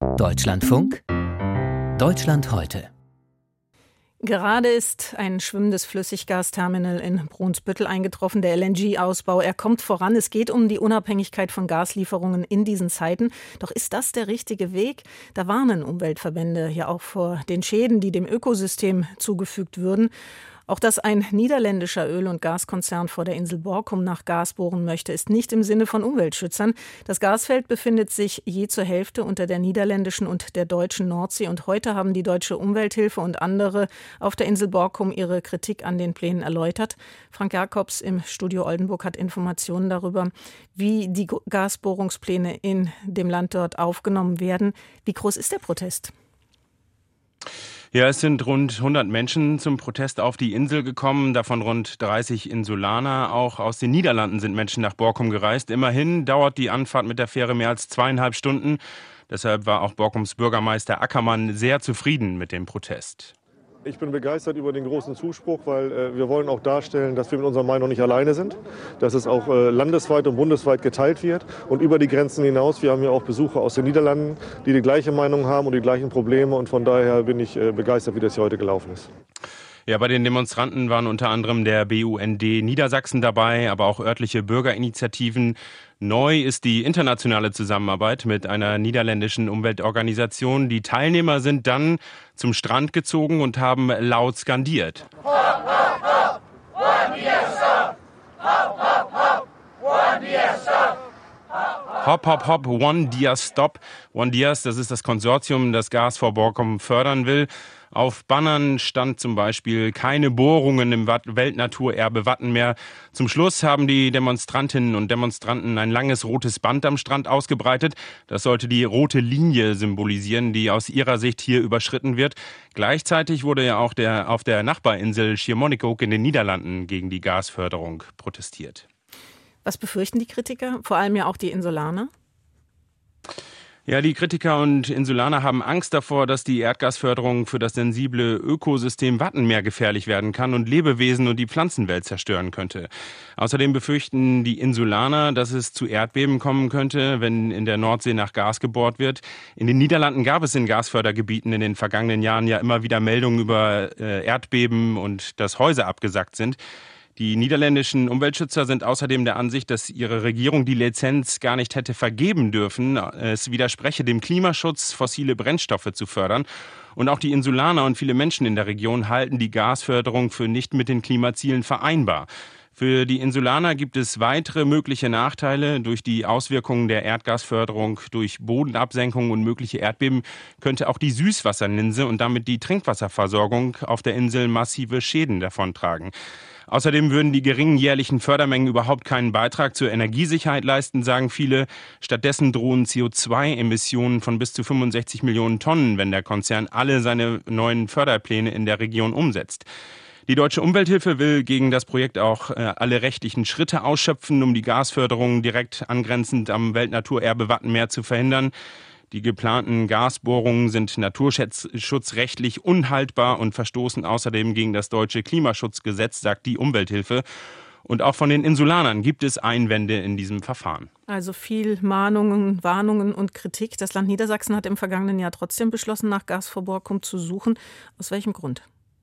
Deutschlandfunk Deutschland heute. Gerade ist ein schwimmendes Flüssiggasterminal in Brunsbüttel eingetroffen, der LNG-Ausbau. Er kommt voran. Es geht um die Unabhängigkeit von Gaslieferungen in diesen Zeiten. Doch ist das der richtige Weg? Da warnen Umweltverbände ja auch vor den Schäden, die dem Ökosystem zugefügt würden. Auch dass ein niederländischer Öl- und Gaskonzern vor der Insel Borkum nach Gas bohren möchte, ist nicht im Sinne von Umweltschützern. Das Gasfeld befindet sich je zur Hälfte unter der niederländischen und der deutschen Nordsee. Und heute haben die Deutsche Umwelthilfe und andere auf der Insel Borkum ihre Kritik an den Plänen erläutert. Frank Jacobs im Studio Oldenburg hat Informationen darüber, wie die Gasbohrungspläne in dem Land dort aufgenommen werden. Wie groß ist der Protest? Ja, es sind rund 100 Menschen zum Protest auf die Insel gekommen, davon rund 30 Insulaner. Auch aus den Niederlanden sind Menschen nach Borkum gereist. Immerhin dauert die Anfahrt mit der Fähre mehr als 2,5 Stunden. Deshalb war auch Borkums Bürgermeister Ackermann sehr zufrieden mit dem Protest. Ich bin begeistert über den großen Zuspruch, weil wir wollen auch darstellen, dass wir mit unserer Meinung nicht alleine sind, dass es auch landesweit und bundesweit geteilt wird und über die Grenzen hinaus. Wir haben ja auch Besucher aus den Niederlanden, die die gleiche Meinung haben und die gleichen Probleme, und von daher bin ich begeistert, wie das hier heute gelaufen ist. Ja, bei den Demonstranten waren unter anderem der BUND Niedersachsen dabei, aber auch örtliche Bürgerinitiativen. Neu ist die internationale Zusammenarbeit mit einer niederländischen Umweltorganisation. Die Teilnehmer sind dann zum Strand gezogen und haben laut skandiert. Hop, hop, hop, one year stop. Hop, hop, hop, one year stop. Hop, hop, hop, One Dias Stop. One Dias, das ist das Konsortium, das Gas vor Borkum fördern will. Auf Bannern stand zum Beispiel keine Bohrungen im Weltnaturerbe Wattenmeer. Zum Schluss haben die Demonstrantinnen und Demonstranten ein langes rotes Band am Strand ausgebreitet. Das sollte die rote Linie symbolisieren, die aus ihrer Sicht hier überschritten wird. Gleichzeitig wurde ja auch auf der Nachbarinsel Schiermonnikoog in den Niederlanden gegen die Gasförderung protestiert. Was befürchten die Kritiker, vor allem ja auch die Insulaner? Ja, die Kritiker und Insulaner haben Angst davor, dass die Erdgasförderung für das sensible Ökosystem Wattenmeer gefährlich werden kann und Lebewesen und die Pflanzenwelt zerstören könnte. Außerdem befürchten die Insulaner, dass es zu Erdbeben kommen könnte, wenn in der Nordsee nach Gas gebohrt wird. In den Niederlanden gab es in Gasfördergebieten in den vergangenen Jahren ja immer wieder Meldungen über Erdbeben und dass Häuser abgesackt sind. Die niederländischen Umweltschützer sind außerdem der Ansicht, dass ihre Regierung die Lizenz gar nicht hätte vergeben dürfen. Es widerspreche dem Klimaschutz, fossile Brennstoffe zu fördern. Und auch die Insulaner und viele Menschen in der Region halten die Gasförderung für nicht mit den Klimazielen vereinbar. Für die Insulaner gibt es weitere mögliche Nachteile. Durch die Auswirkungen der Erdgasförderung, durch Bodenabsenkung und mögliche Erdbeben könnte auch die Süßwasserlinse und damit die Trinkwasserversorgung auf der Insel massive Schäden davontragen. Außerdem würden die geringen jährlichen Fördermengen überhaupt keinen Beitrag zur Energiesicherheit leisten, sagen viele. Stattdessen drohen CO2-Emissionen von bis zu 65 Millionen Tonnen, wenn der Konzern alle seine neuen Förderpläne in der Region umsetzt. Die Deutsche Umwelthilfe will gegen das Projekt auch alle rechtlichen Schritte ausschöpfen, um die Gasförderung direkt angrenzend am Weltnaturerbe Wattenmeer zu verhindern. Die geplanten Gasbohrungen sind naturschutzrechtlich unhaltbar und verstoßen außerdem gegen das deutsche Klimaschutzgesetz, sagt die Umwelthilfe. Und auch von den Insulanern gibt es Einwände in diesem Verfahren. Also viel Mahnungen, Warnungen und Kritik. Das Land Niedersachsen hat im vergangenen Jahr trotzdem beschlossen, nach Gas vor Borkum zu suchen. Aus welchem Grund?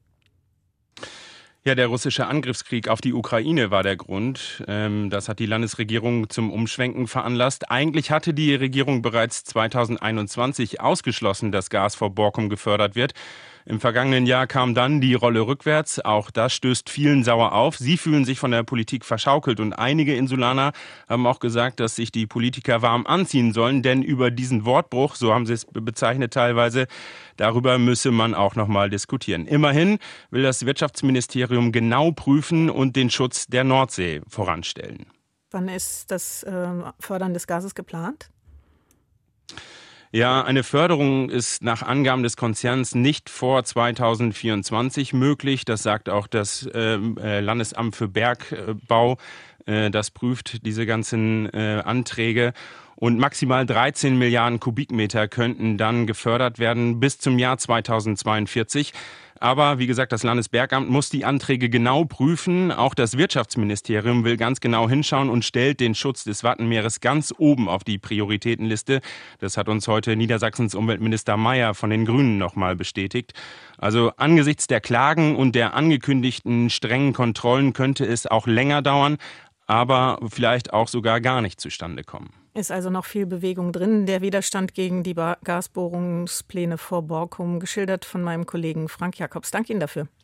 Ja, der russische Angriffskrieg auf die Ukraine war der Grund. Das hat die Landesregierung zum Umschwenken veranlasst. Eigentlich hatte die Regierung bereits 2021 ausgeschlossen, dass Gas vor Borkum gefördert wird. Im vergangenen Jahr kam dann die Rolle rückwärts. Auch das stößt vielen sauer auf. Sie fühlen sich von der Politik verschaukelt. Und einige Insulaner haben auch gesagt, dass sich die Politiker warm anziehen sollen. Denn über diesen Wortbruch, so haben sie es bezeichnet teilweise, darüber müsse man auch noch mal diskutieren. Immerhin will das Wirtschaftsministerium genau prüfen und den Schutz der Nordsee voranstellen. Wann ist das Fördern des Gases geplant? Ja, eine Förderung ist nach Angaben des Konzerns nicht vor 2024 möglich. Das sagt auch das Landesamt für Bergbau. Das prüft diese ganzen Anträge. Und maximal 13 Milliarden Kubikmeter könnten dann gefördert werden bis zum Jahr 2042. Aber wie gesagt, das Landesbergamt muss die Anträge genau prüfen. Auch das Wirtschaftsministerium will ganz genau hinschauen und stellt den Schutz des Wattenmeeres ganz oben auf die Prioritätenliste. Das hat uns heute Niedersachsens Umweltminister Mayer von den Grünen nochmal bestätigt. Also angesichts der Klagen und der angekündigten strengen Kontrollen könnte es auch länger dauern, aber vielleicht auch sogar gar nicht zustande kommen. Ist also noch viel Bewegung drin. Der Widerstand gegen die Gasbohrungspläne vor Borkum, geschildert von meinem Kollegen Frank Jakobs. Danke Ihnen dafür.